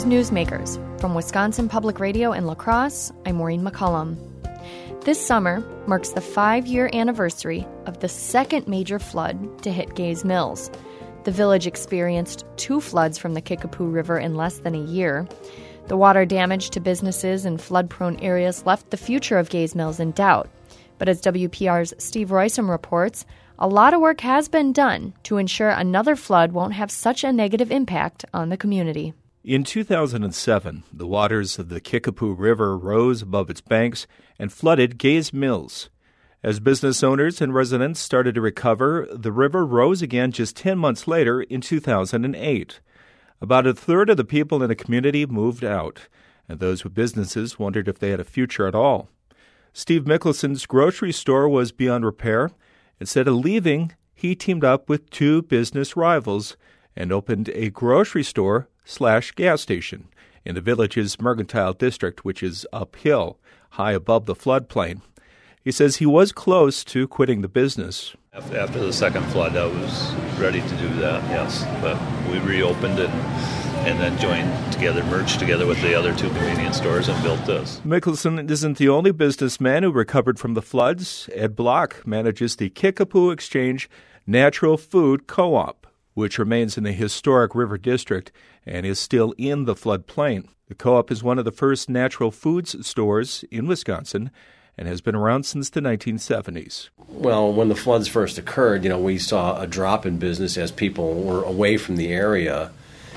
to Newsmakers. From Wisconsin Public Radio in La Crosse, I'm Maureen McCullum. This summer marks the 5-year anniversary of the second major flood to hit Gays Mills. The village experienced 2 floods from the Kickapoo River in less than a year. The water damage to businesses in flood-prone areas left the future of Gays Mills in doubt. But as WPR's Steve Roysam reports, a lot of work has been done to ensure another flood won't have such a negative impact on the community. In 2007, the waters of the Kickapoo River rose above its banks and flooded Gays Mills. As business owners and residents started to recover, the river rose again just 10 months later in 2008. About a third of the people in the community moved out, and those with businesses wondered if they had a future at all. Steve Mickelson's grocery store was beyond repair. Instead of leaving, he teamed up with 2 business rivals and opened a grocery store/gas station in the village's Mercantile District, which is uphill, high above the floodplain. He says he was close to quitting the business. After the second flood, I was ready to do that, yes. But we reopened it and then merged together with the other 2 convenience stores and built this. Mickelson isn't the only businessman who recovered from the floods. Ed Block manages the Kickapoo Exchange Natural Food Co-op, which remains in the historic River District and is still in the floodplain. The co-op is one of the first natural foods stores in Wisconsin and has been around since the 1970s. Well, when the floods first occurred, we saw a drop in business as people were away from the area.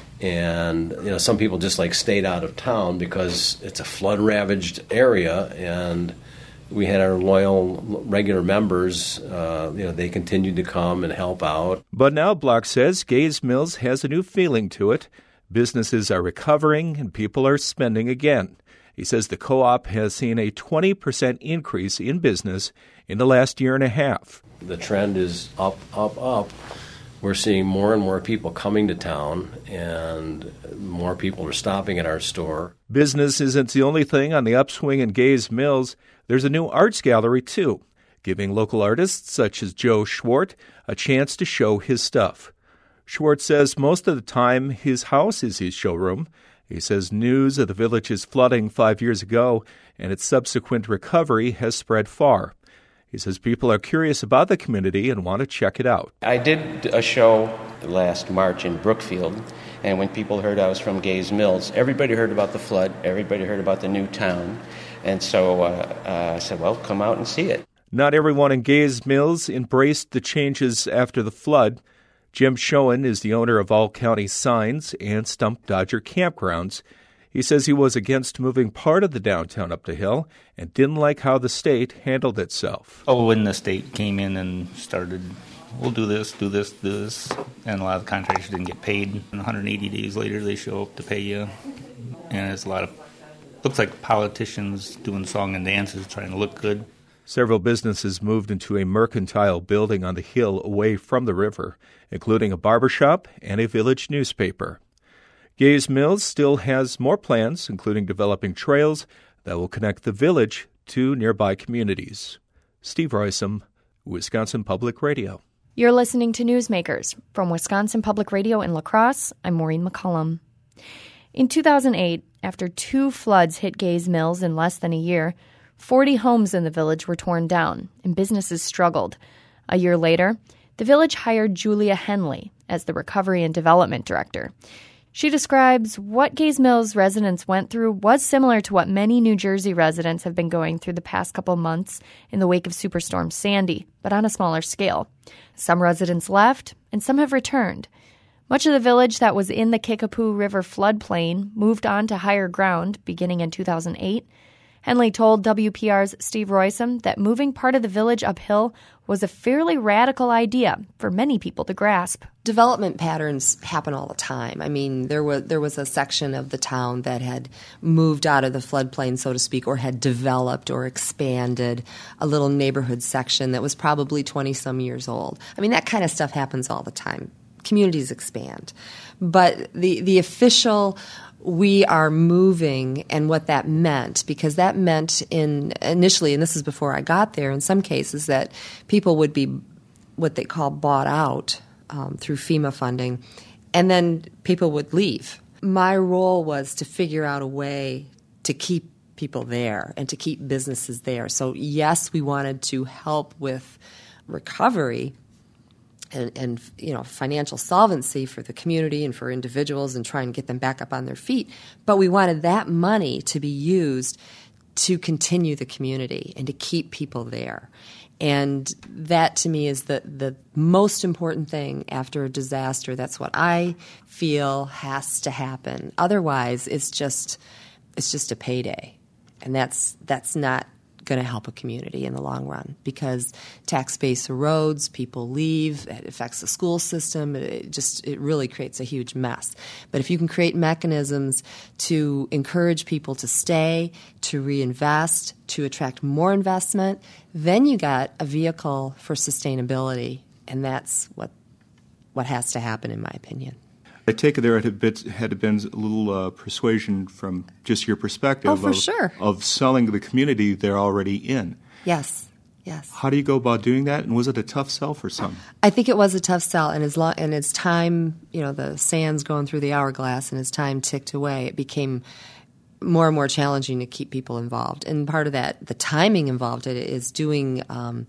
And, some people just stayed out of town because it's a flood-ravaged area, and we had our loyal, regular members, they continued to come and help out. But now, Block says, Gays Mills has a new feeling to it. Businesses are recovering and people are spending again. He says the co-op has seen a 20% increase in business in the last year and a half. The trend is up, up, up. We're seeing more and more people coming to town, and more people are stopping at our store. Business isn't the only thing on the upswing in Gays Mills. There's a new arts gallery, too, giving local artists such as Joe Schwartz a chance to show his stuff. Schwartz says most of the time his house is his showroom. He says news of the village's flooding 5 years ago and its subsequent recovery has spread far. He says people are curious about the community and want to check it out. I did a show last March in Brookfield, and when people heard I was from Gays Mills, everybody heard about the flood, everybody heard about the new town, and so I said, well, come out and see it. Not everyone in Gays Mills embraced the changes after the flood. Jim Schoen is the owner of All County Signs and Stump Dodger Campgrounds. He says he was against moving part of the downtown up the hill and didn't like how the state handled itself. When the state came in and started, we'll do this, and a lot of the contractors didn't get paid. And 180 days later, they show up to pay you. And it's looks like politicians doing song and dances, trying to look good. Several businesses moved into a mercantile building on the hill away from the river, including a barbershop and a village newspaper. Gays Mills still has more plans, including developing trails that will connect the village to nearby communities. Steve Roysam, Wisconsin Public Radio. You're listening to Newsmakers. From Wisconsin Public Radio in La Crosse, I'm Maureen McCullum. In 2008, after 2 floods hit Gays Mills in less than a year, 40 homes in the village were torn down, and businesses struggled. A year later, the village hired Julia Henley as the Recovery and Development Director. She describes what Gays Mills residents went through was similar to what many New Jersey residents have been going through the past couple months in the wake of Superstorm Sandy, but on a smaller scale. Some residents left, and some have returned. Much of the village that was in the Kickapoo River floodplain moved on to higher ground beginning in 2008. Henley told WPR's Steve Roysam that moving part of the village uphill was a fairly radical idea for many people to grasp. Development patterns happen all the time. I mean, there was a section of the town that had moved out of the floodplain, so to speak, or had developed or expanded a little neighborhood section that was probably 20-some years old. I mean, that kind of stuff happens all the time. Communities expand. But the official we are moving and what that meant, because that meant initially, and this is before I got there, in some cases that people would be what they call bought out through FEMA funding, and then people would leave. my role was to figure out a way to keep people there and to keep businesses there. So yes, we wanted to help with recovery and financial solvency for the community and for individuals and try and get them back up on their feet. But we wanted that money to be used to continue the community and to keep people there. And that, to me, is the most important thing after a disaster. That's what I feel has to happen. Otherwise, it's just a payday. And that's not going to help a community in the long run, because tax base erodes, people leave, it affects the school system, it really creates a huge mess. But if you can create mechanisms to encourage people to stay, to reinvest, to attract more investment, then you got a vehicle for sustainability, and that's what has to happen, in my opinion. I take it there had been a little persuasion from just your perspective sure. of selling the community they're already in. Yes. How do you go about doing that, and was it a tough sell for some? I think it was a tough sell, and as time, the sand's going through the hourglass and as time ticked away, it became more and more challenging to keep people involved. And part of that, the timing involved it is doing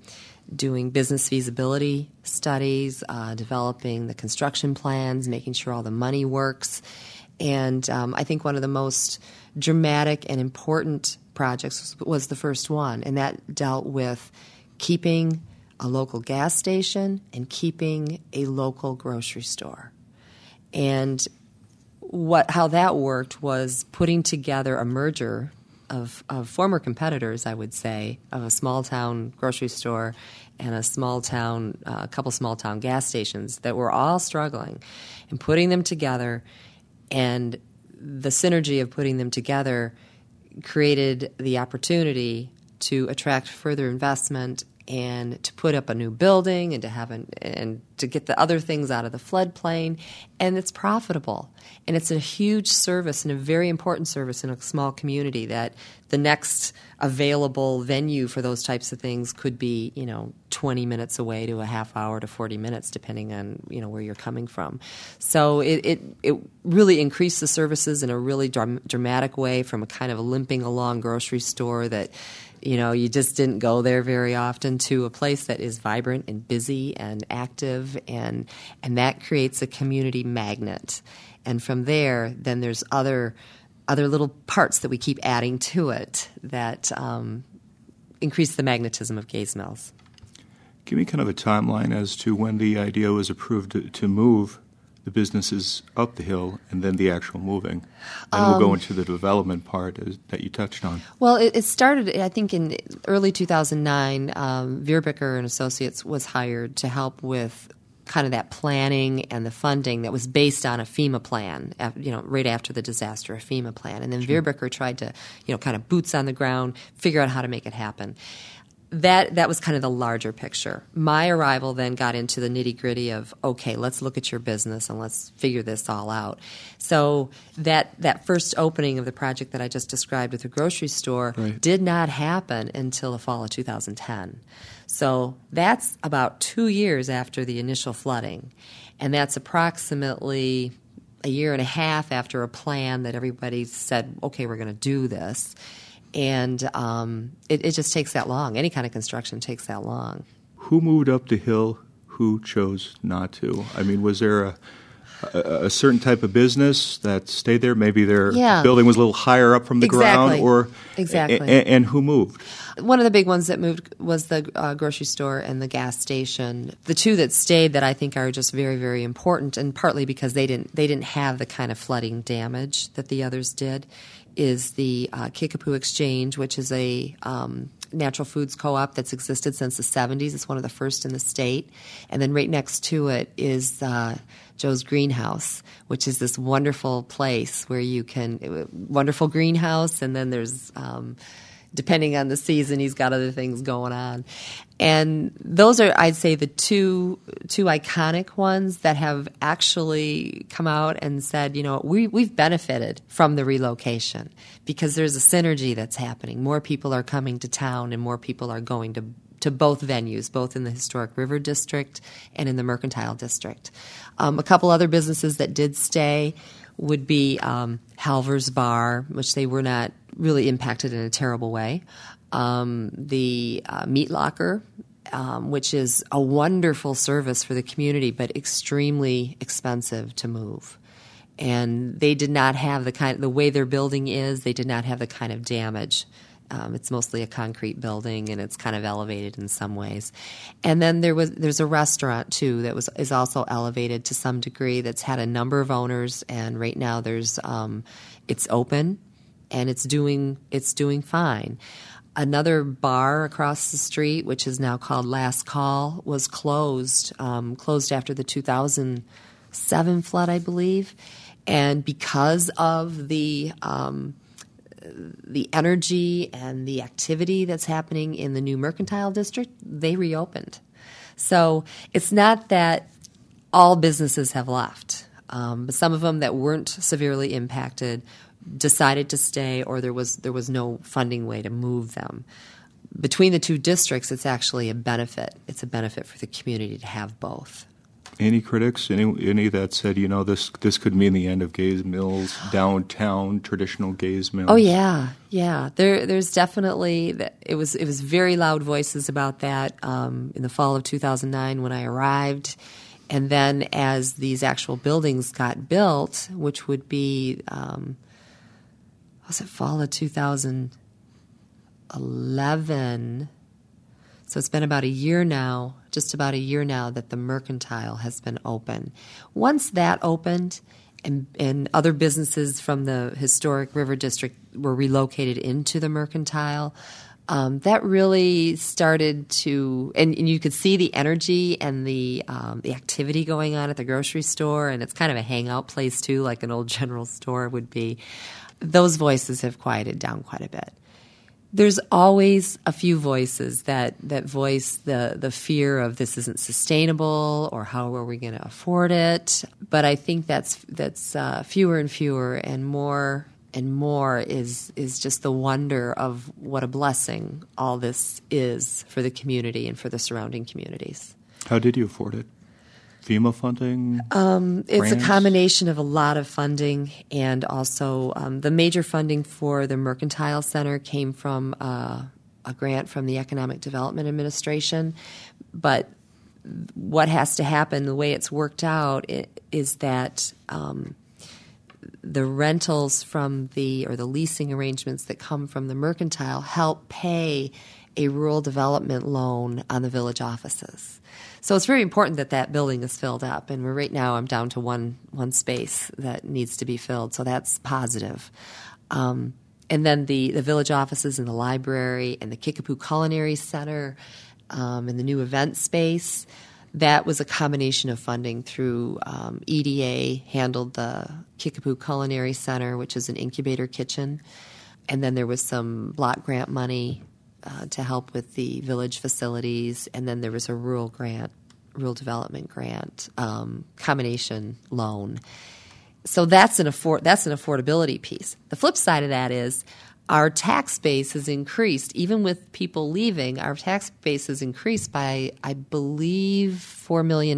business feasibility studies, developing the construction plans, making sure all the money works. And I think one of the most dramatic and important projects was the first one, and that dealt with keeping a local gas station and keeping a local grocery store. And how that worked was putting together a merger of former competitors, I would say, of a small-town grocery store and a couple small-town gas stations that were all struggling, and putting them together. And the synergy of putting them together created the opportunity to attract further investment and to put up a new building and to get the other things out of the floodplain. And it's profitable. And it's a huge service and a very important service in a small community, that the next available venue for those types of things could be, 20 minutes away to a half hour to 40 minutes, depending on, where you're coming from. So it really increased the services in a really dramatic way, from a kind of a limping along grocery store that, you just didn't go there very often, to a place that is vibrant and busy and active, and that creates a community magnet. And from there, then there's other little parts that we keep adding to it that increase the magnetism of Gays Mills. Give me kind of a timeline as to when the idea was approved to move the businesses up the hill, and then the actual moving. And we'll go into the development part that you touched on. Well, it started, I think, in early 2009. Vierbecker and Associates was hired to help with kind of that planning and the funding that was based on a FEMA plan, right after the disaster, a FEMA plan. And then Vierbecker tried to, kind of boots on the ground, figure out how to make it happen. That was kind of the larger picture. My arrival then got into the nitty-gritty of, okay, let's look at your business and let's figure this all out. So that first opening of the project that I just described with the grocery store did not happen until the fall of 2010. So that's about 2 years after the initial flooding. And that's approximately a year and a half after a plan that everybody said, okay, we're going to do this. And it just takes that long. Any kind of construction takes that long. Who moved up the hill? Who chose not to? I mean, was there a certain type of business that stayed there? Maybe their building was a little higher up from the ground? Exactly. And who moved? One of the big ones that moved was the grocery store and the gas station. The two that stayed that I think are just very, very important, and partly because they didn't have the kind of flooding damage that the others did, is the Kickapoo Exchange, which is a natural foods co-op that's existed since the 70s. It's one of the first in the state. And then right next to it is Joe's Greenhouse, which is this wonderful place where you can, wonderful greenhouse, and then there's, depending on the season, he's got other things going on. And those are, I'd say, the two iconic ones that have actually come out and said, we've benefited from the relocation because there's a synergy that's happening. More people are coming to town, and more people are going to both venues, both in the Historic River District and in the Mercantile District. A couple other businesses that did stay would be Halver's Bar, which they were not really impacted in a terrible way. The Meat Locker, which is a wonderful service for the community, but extremely expensive to move. And they did not have the way their building is, they did not have the kind of damage. It's mostly a concrete building, and it's kind of elevated in some ways. And then there's a restaurant too that is also elevated to some degree. That's had a number of owners, and right now it's open, and it's doing fine. Another bar across the street, which is now called Last Call, was closed after the 2007 flood, I believe, and because of the energy and the activity that's happening in the new mercantile district, they reopened. So it's not that all businesses have left, but some of them that weren't severely impacted decided to stay, or there was no funding way to move them. Between the two districts, it's actually a benefit. It's a benefit for the community to have both. Any critics, any that said, this could mean the end of Gays Mills, downtown traditional Gays Mills? Oh yeah. There's definitely it was very loud voices about that in the fall of 2009 when I arrived, and then as these actual buildings got built, which would be was it fall of 2011? So it's been about a year now, just about a year now, that the mercantile has been open. Once that opened and other businesses from the historic River District were relocated into the mercantile, that really started to, and you could see the energy and the activity going on at the grocery store, and it's kind of a hangout place too, like an old general store would be. Those voices have quieted down quite a bit. There's always a few voices that voice the fear of this isn't sustainable, or how are we going to afford it. But I think that's fewer and fewer, and more is just the wonder of what a blessing all this is for the community and for the surrounding communities. How did you afford it? FEMA funding? It's a combination of a lot of funding, and also the major funding for the Mercantile Center came from a grant from the Economic Development Administration. But what has to happen, the way it's worked out, is that the rentals from or the leasing arrangements that come from the Mercantile help pay a rural development loan on the village offices. So it's very important that building is filled up, and right now I'm down to one space that needs to be filled, so that's positive. And then the village offices and the library and the Kickapoo Culinary Center and the new event space, that was a combination of funding through EDA handled the Kickapoo Culinary Center, which is an incubator kitchen, and then there was some block grant money to help with the village facilities, and then there was a rural development grant, combination loan. So that's an affordability piece. The flip side of that is our tax base has increased. Even with people leaving, our tax base has increased by, I believe, $4 million.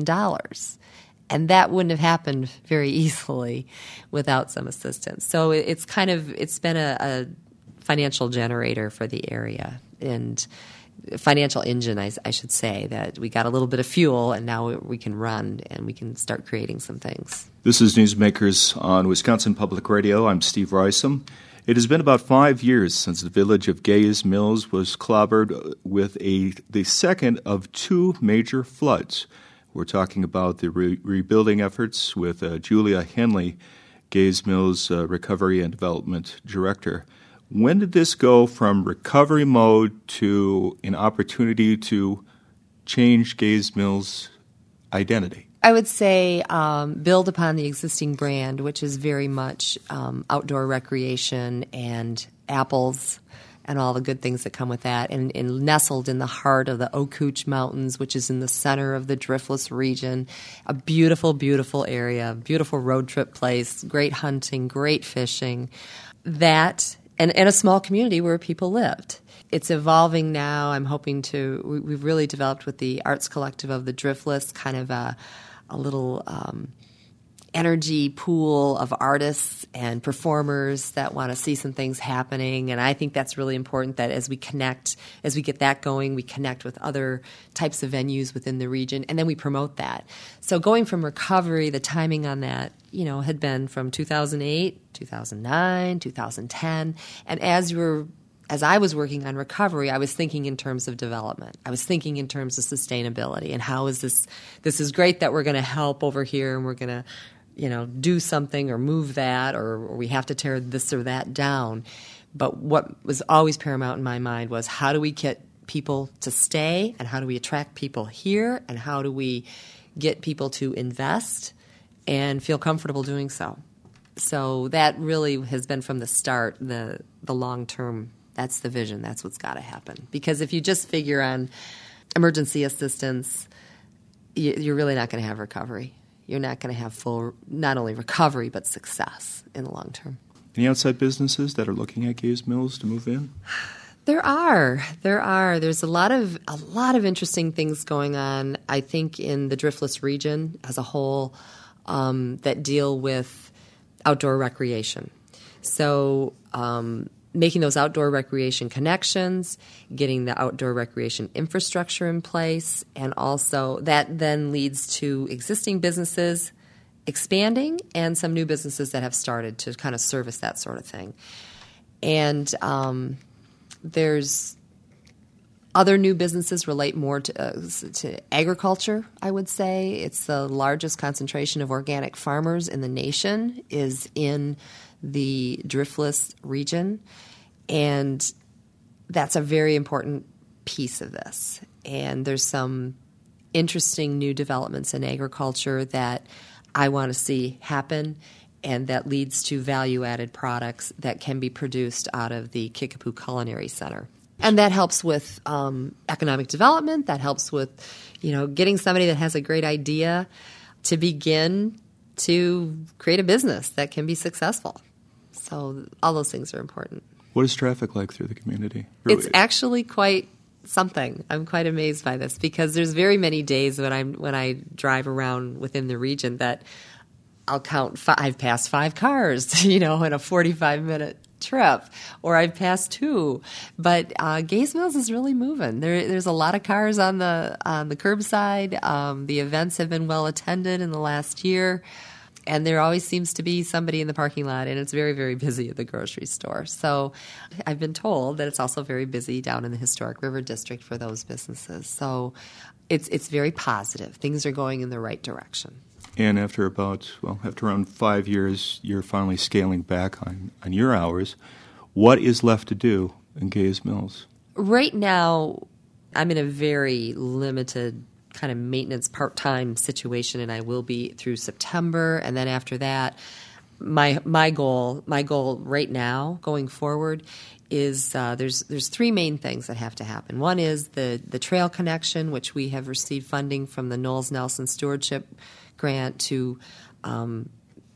And that wouldn't have happened very easily without some assistance. So it's been a financial generator for the area, and financial engine, I should say, that we got a little bit of fuel, and now we can run and we can start creating some things. This is Newsmakers on Wisconsin Public Radio. I'm Steve Rysam. It has been about 5 years since the village of Gays Mills was clobbered with the second of two major floods. We're talking about the rebuilding efforts with Julia Henley, Gays Mills Recovery and Development Director. When did this go from recovery mode to an opportunity to change Gays Mills' identity? I would say build upon the existing brand, which is very much outdoor recreation and apples and all the good things that come with that, and nestled in the heart of the Okooch Mountains, which is in the center of the Driftless region. A beautiful, beautiful area, beautiful road trip place, great hunting, great fishing. That and a small community where people lived. It's evolving now. I'm hoping we've really developed with the Arts Collective of the Driftless kind of a little energy pool of artists and performers that want to see some things happening. And I think that's really important that as we get that going, we connect with other types of venues within the region, and then we promote that. So going from recovery, the timing on that, had been from 2008, 2009, 2010. And as I was working on recovery, I was thinking in terms of development. I was thinking in terms of sustainability and how is this is great that we're going to help over here and we're going to do something or move that or we have to tear this or that down. But what was always paramount in my mind was how do we get people to stay and how do we attract people here and how do we get people to invest and feel comfortable doing so. So that really has been from the start, the long-term, that's the vision, that's what's got to happen. Because if you just figure on emergency assistance, you're really not going to have recovery. You're not going to have full, not only recovery, but success in the long term. Any outside businesses that are looking at Gays Mills to move in? There are. There's a lot of interesting things going on, I think, in the Driftless region as a whole that deal with outdoor recreation. So making those outdoor recreation connections, getting the outdoor recreation infrastructure in place, and also that then leads to existing businesses expanding and some new businesses that have started to kind of service that sort of thing. And there's other new businesses relate more to agriculture, I would say. It's the largest concentration of organic farmers in the nation is in the Driftless region, and that's a very important piece of this. And there's some interesting new developments in agriculture that I want to see happen, and that leads to value-added products that can be produced out of the Kickapoo Culinary Center. And that helps with economic development. That helps with, getting somebody that has a great idea to begin to create a business that can be successful. So all those things are important. What is traffic like through the community? It's actually quite something. I'm quite amazed by this because there's very many days when I drive around within the region that I'll count I've passed 5 cars, in a 45-minute trip, or I've passed 2. But Gays Mills is really moving. There's a lot of cars on the curbside. The events have been well attended in the last year. And there always seems to be somebody in the parking lot, and it's very, very busy at the grocery store. So I've been told that it's also very busy down in the Historic River District for those businesses. So it's very positive. Things are going in the right direction. And after around 5 years, you're finally scaling back on your hours. What is left to do in Gays Mills? Right now, I'm in a very limited kind of maintenance part-time situation, and I will be through September. And then after that, my goal right now going forward is there's 3 main things that have to happen. One is the trail connection, which we have received funding from the Knowles Nelson Stewardship Grant to kind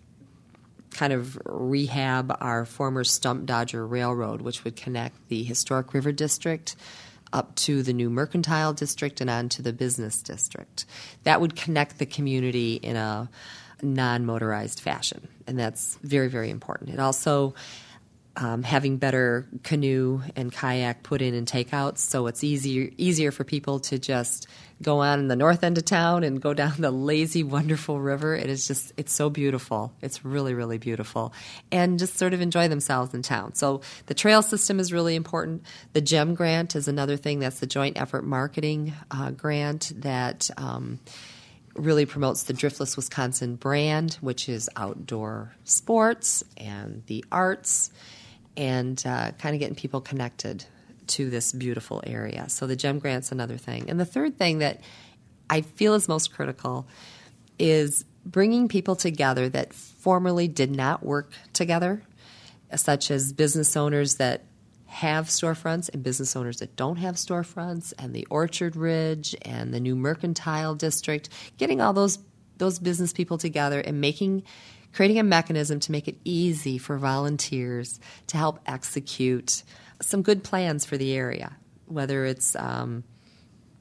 of rehab our former Stump Dodger Railroad, which would connect the Historic River District up to the new Mercantile District and on to the Business District. That would connect the community in a non-motorized fashion, and that's very, very important. It also having better canoe and kayak put in and takeouts, so it's easier for people to just go on in the north end of town and go down the lazy, wonderful river. It's so beautiful. It's really, really beautiful. And just sort of enjoy themselves in town. So the trail system is really important. The GEM grant is another thing. That's the Joint Effort Marketing grant that really promotes the Driftless Wisconsin brand, which is outdoor sports and the arts, and kind of getting people connected to this beautiful area. So the GEM grant's another thing. And the third thing that I feel is most critical is bringing people together that formerly did not work together, such as business owners that have storefronts and business owners that don't have storefronts, and the Orchard Ridge and the new Mercantile District, getting all those business people together and creating a mechanism to make it easy for volunteers to help execute some good plans for the area, whether it's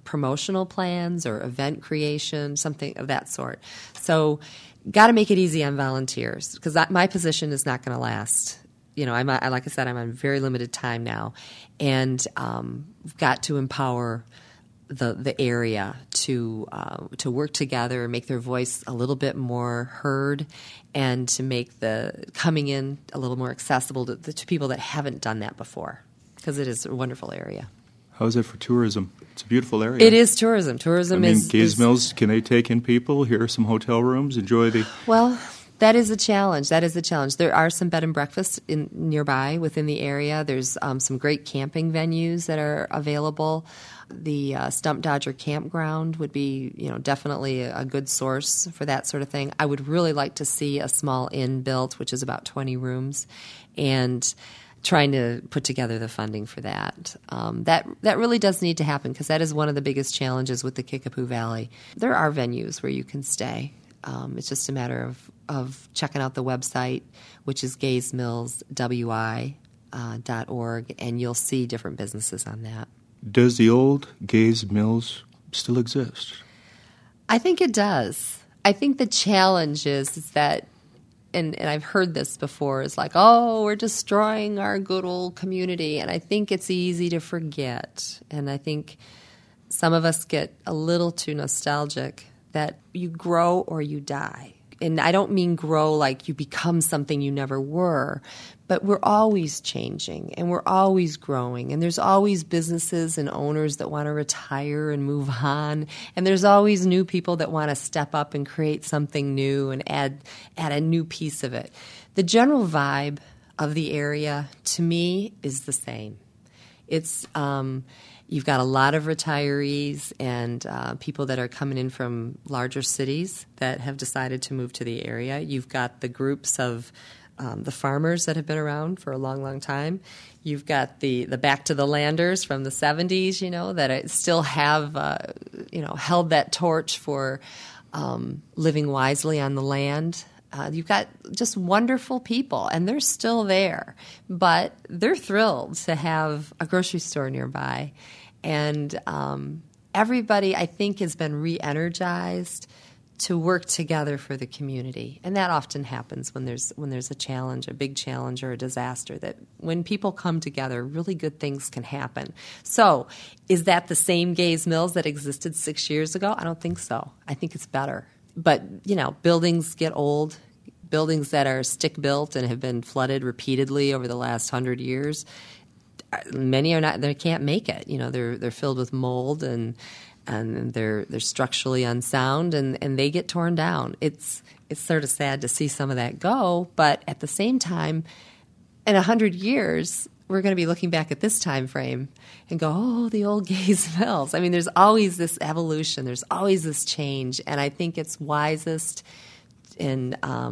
promotional plans or event creation, something of that sort. So got to make it easy on volunteers, because my position is not going to last. Like I said, I'm on very limited time now, and we've got to empower the area to work together and make their voice a little bit more heard, and to make the coming in a little more accessible to people that haven't done that before, because it is a wonderful area. How is it for tourism? It's a beautiful area. It is tourism. Tourism is Gays Mills, can they take in people? Here are some hotel rooms. Enjoy the... Well, that is a challenge. There are some bed and breakfasts nearby within the area. There's some great camping venues that are available. The Stump Dodger Campground would be, definitely a good source for that sort of thing. I would really like to see a small inn built, which is about 20 rooms, and trying to put together the funding for that. That really does need to happen, because that is one of the biggest challenges with the Kickapoo Valley. There are venues where you can stay. It's just a matter of checking out the website, which is gaysmillswi.org, and you'll see different businesses on that. Does the old Gays Mills still exist? I think it does. I think the challenge is that, and I've heard this before, is like, oh, we're destroying our good old community. And I think it's easy to forget. And I think some of us get a little too nostalgic that you grow or you die. And I don't mean grow like you become something you never were, but we're always changing and we're always growing. And there's always businesses and owners that want to retire and move on. And there's always new people that want to step up and create something new and add a new piece of it. The general vibe of the area, to me, is the same. It's you've got a lot of retirees and people that are coming in from larger cities that have decided to move to the area. You've got the groups of the farmers that have been around for a long, long time. You've got the back to the landers from the 70s, that still have, held that torch for living wisely on the land. You've got just wonderful people, and they're still there, but they're thrilled to have a grocery store nearby. And everybody, I think, has been re-energized to work together for the community. And that often happens when there's a challenge, a big challenge or a disaster, that when people come together, really good things can happen. So is that the same Gays Mills that existed 6 years ago? I don't think so. I think it's better. But, buildings get old. Buildings that are stick-built and have been flooded repeatedly over the last 100 years, many are not. They can't make it. They're filled with mold and they're structurally unsound, and they get torn down. It's sort of sad to see some of that go, but at the same time, in 100 years, we're going to be looking back at this time frame and go, oh, the old Gays Mills. I mean, there's always this evolution. There's always this change, and I think it's wisest and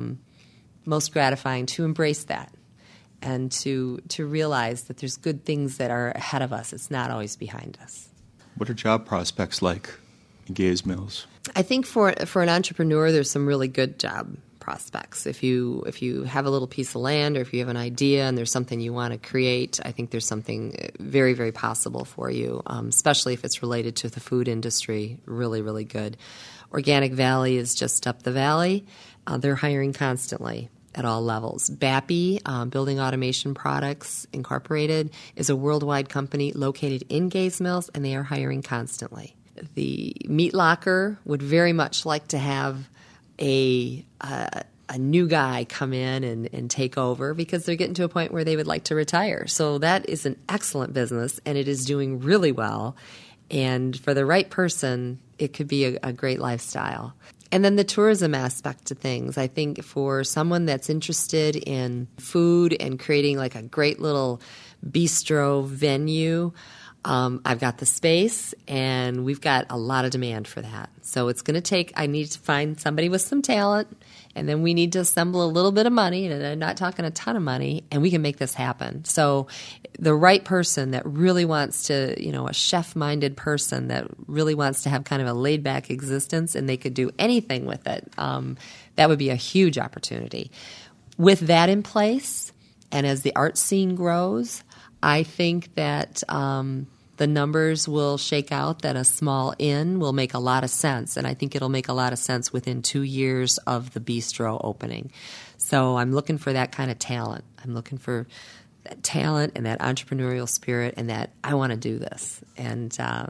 most gratifying to embrace that and to realize that there's good things that are ahead of us. It's not always behind us. What are job prospects like in Gays Mills? I think for an entrepreneur, there's some really good job prospects. If you have a little piece of land, or if you have an idea and there's something you want to create, I think there's something very, very possible for you, especially if it's related to the food industry. Really, really good. Organic Valley is just up the valley. They're hiring constantly at all levels. BAPI, Building Automation Products Incorporated, is a worldwide company located in Gays Mills, and they are hiring constantly. The Meat Locker would very much like to have a new guy come in and take over, because they're getting to a point where they would like to retire. So that is an excellent business, and it is doing really well. And for the right person, it could be a great lifestyle. And then the tourism aspect of things. I think for someone that's interested in food and creating like a great little bistro venue, I've got the space, and we've got a lot of demand for that. So it's going to I need to find somebody with some talent, and then we need to assemble a little bit of money, and I'm not talking a ton of money, and we can make this happen. So the right person that really wants to, a chef-minded person that really wants to have kind of a laid-back existence, and they could do anything with it, that would be a huge opportunity. With that in place, and as the art scene grows, I think that the numbers will shake out that a small inn will make a lot of sense. And I think it'll make a lot of sense within 2 years of the bistro opening. So I'm looking for that kind of talent. I'm looking for that talent and that entrepreneurial spirit and that I want to do this. And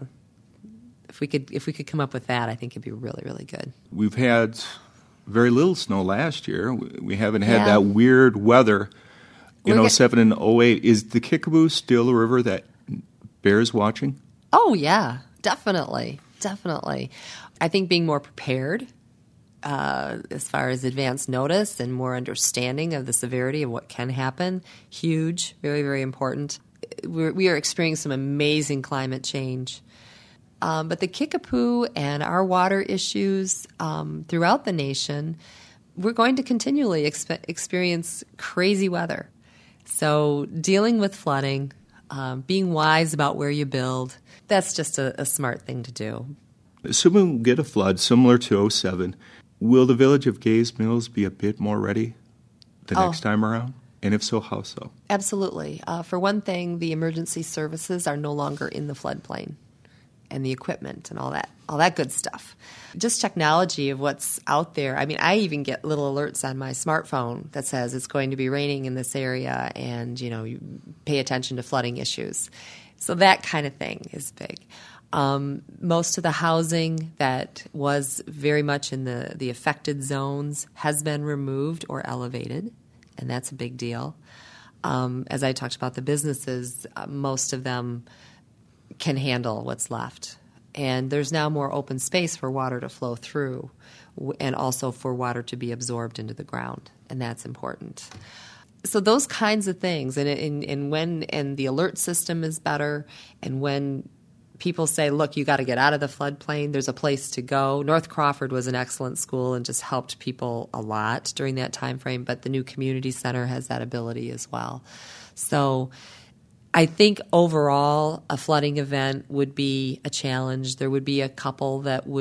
if we could come up with that, I think it'd be really, really good. We've had very little snow last year. We haven't had that weird weather in 07 and 08. Is the Kickapoo still a river that bears watching? Oh, yeah, definitely. I think being more prepared as far as advance notice and more understanding of the severity of what can happen, huge, very, very important. We are experiencing some amazing climate change. But the Kickapoo and our water issues throughout the nation, we're going to continually experience crazy weather. So dealing with flooding, being wise about where you build, that's just a smart thing to do. Assuming we'll get a flood similar to 07, will the village of Gays Mills be a bit more ready the next time around? And if so, how so? Absolutely. For one thing, the emergency services are no longer in the floodplain, and the equipment and all that good stuff. Just technology of what's out there. I mean, I even get little alerts on my smartphone that says it's going to be raining in this area and, you pay attention to flooding issues. So that kind of thing is big. Most of the housing that was very much in the affected zones has been removed or elevated, and that's a big deal. As I talked about the businesses, most of them can handle what's left. And there's now more open space for water to flow through and also for water to be absorbed into the ground, and that's important. So those kinds of things, and when the alert system is better, and when people say, look, you got to get out of the floodplain, there's a place to go. North Crawford was an excellent school and just helped people a lot during that time frame, but the new community center has that ability as well. So I think overall a flooding event would be a challenge. There would be a couple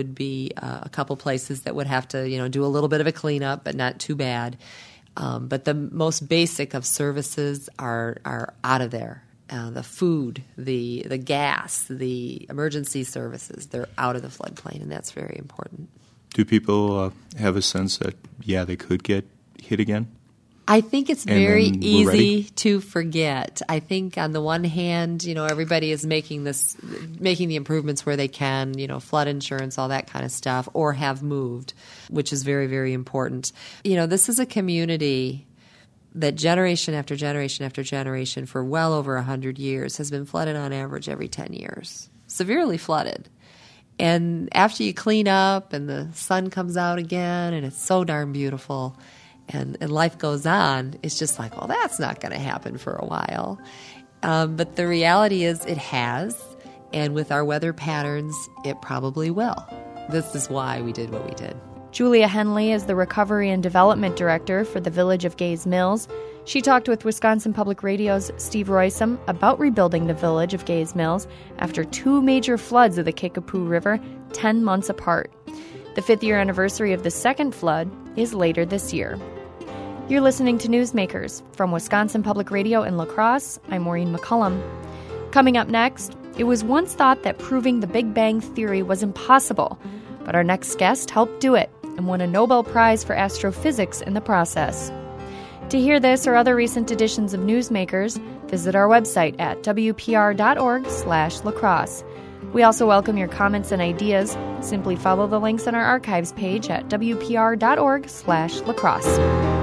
places that would have to, do a little bit of a cleanup, but not too bad. But the most basic of services are out of there. The food, the gas, the emergency services, they're out of the floodplain, and that's very important. Do people have a sense that, they could get hit again? I think it's very easy to forget. I think on the one hand, everybody is making the improvements where they can, flood insurance, all that kind of stuff, or have moved, which is very, very important. This is a community that generation after generation after generation for well over 100 years has been flooded on average every 10 years, severely flooded. And after you clean up and the sun comes out again and it's so darn beautiful, and life goes on, it's just like, well, that's not going to happen for a while. But the reality is it has, and with our weather patterns, it probably will. This is why we did what we did. Julia Henley is the Recovery and Development Director for the Village of Gays Mills. She talked with Wisconsin Public Radio's Steve Roysam about rebuilding the Village of Gays Mills after 2 major floods of the Kickapoo River 10 months apart. The 5th-year anniversary of the second flood is later this year. You're listening to Newsmakers from Wisconsin Public Radio in La Crosse. I'm Maureen McCullum. Coming up next, it was once thought that proving the Big Bang Theory was impossible, but our next guest helped do it and won a Nobel Prize for astrophysics in the process. To hear this or other recent editions of Newsmakers, visit our website at wpr.org/lacrosse. We also welcome your comments and ideas. Simply follow the links on our archives page at wpr.org/lacrosse.